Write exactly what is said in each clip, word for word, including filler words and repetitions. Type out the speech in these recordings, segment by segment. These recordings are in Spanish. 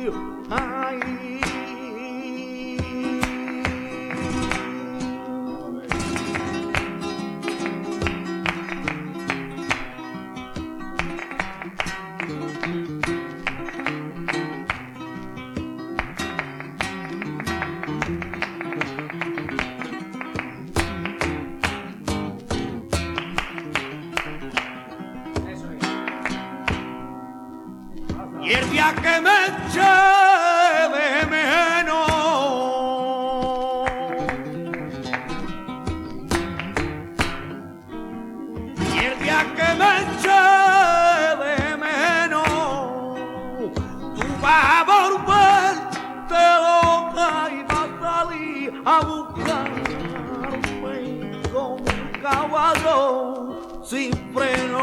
ay. Y el día que me eche de menos, y el día que me eche de menos, tú vas a volverte loca y vas a salir a buscarme como un caballo sin freno.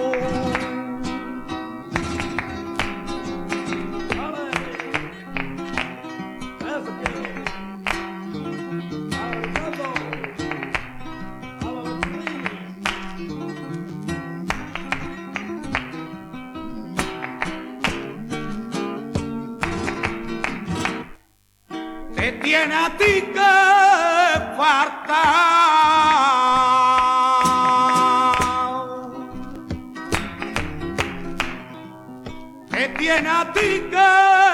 Te tiene a ti que faltar, te tiene a ti que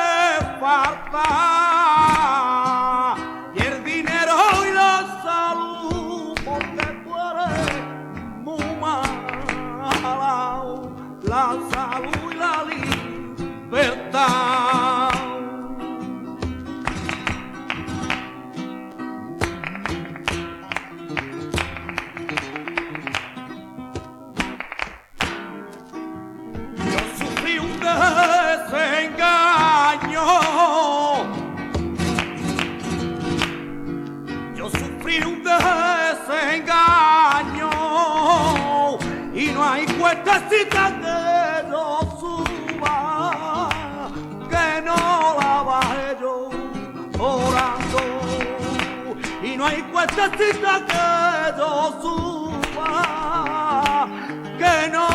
faltar, y el dinero y la salud, porque tú eres muy mala, la salud y la libertad. Desengaño, yo sufrí un desengaño y no hay cuestecita que yo suba que no la baje yo orando, y no hay cuestecita que yo suba que no